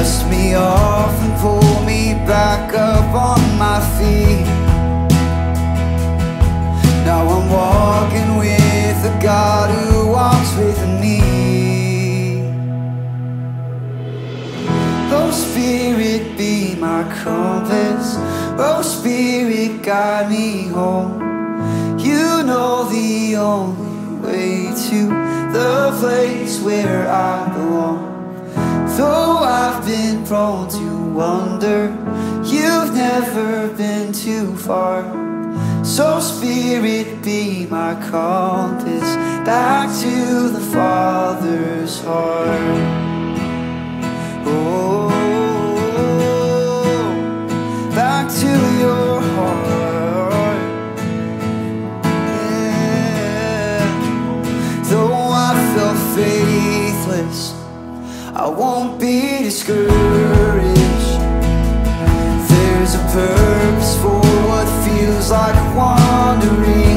dust me off and pull me back up on my feet. Now I'm walking with the God who walks with me. Oh Spirit, be my compass. Oh Spirit, guide me home. You know the only way to the place where I belong. Though I've been prone to wander, you've never been too far. So Spirit, be my compass, back to the Father's heart. Oh, back to your heart. Yeah. Though I felt faithless, I won't be discouraged. There's a purpose for what feels like wandering,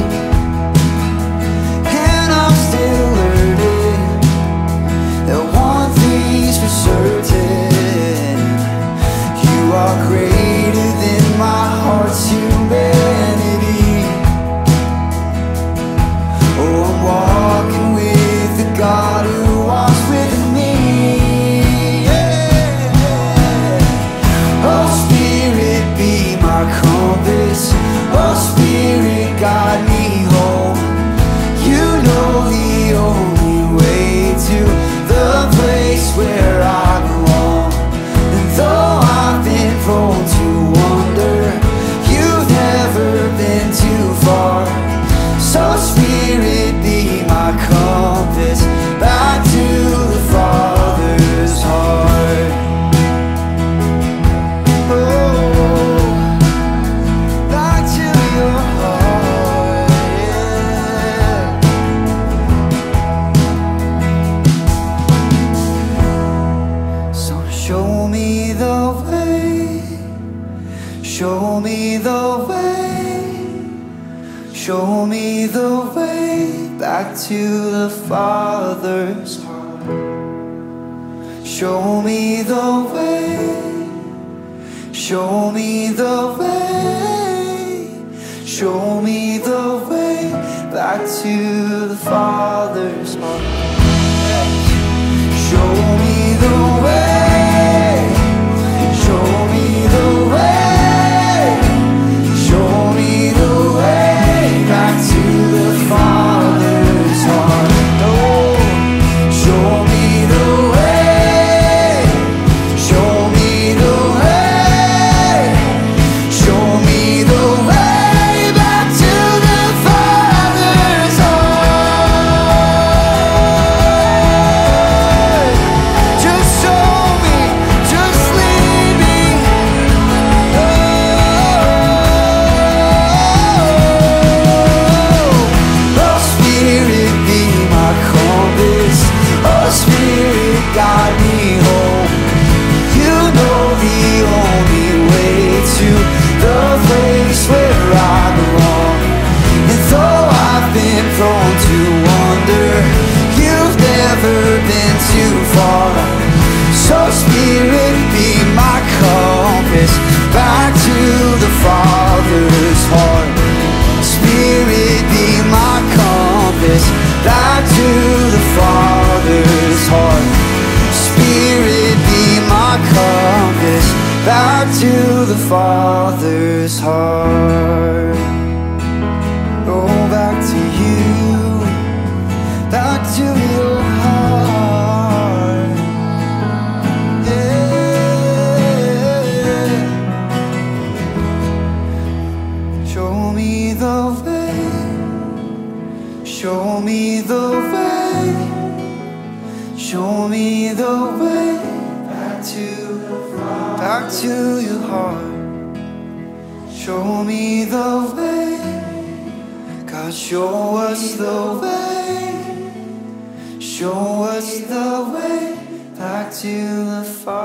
and I'm still learning that one thing's for certain: you are greater than my heart's humanity. Oh, I'm walking with the God who walks with me. Oh Spirit, be my compass. Oh Spirit, guide me home. You know the only way to the place where I belong. And though I've been prone to wander, you've never been too far. So Spirit, be my compass, back to the Father's heart. Show me the way, show me the way, show me the way back to the Father's heart. Show me the way, show me the way, show me the way back to the Father's heart. Show me the way. Show me the way, show me the way back to the Father's heart. Oh, show me the way, show me the way, show me the way back to the Father's heart. Just show me, just lead me. Guide me home. You know the only way to the place where I belong. And though I've been prone to wander, you've never been too far. So Spirit, be my compass, back to the Father's heart. Spirit, be my compass, back to the Father's heart. Spirit, be my compass, back to the Father's heart. Oh, back to you, back to your heart. Yeah. Show me the way, show me the way, show me the way back to your heart. Show me the way, God, show us the way, show us the way back to the Father.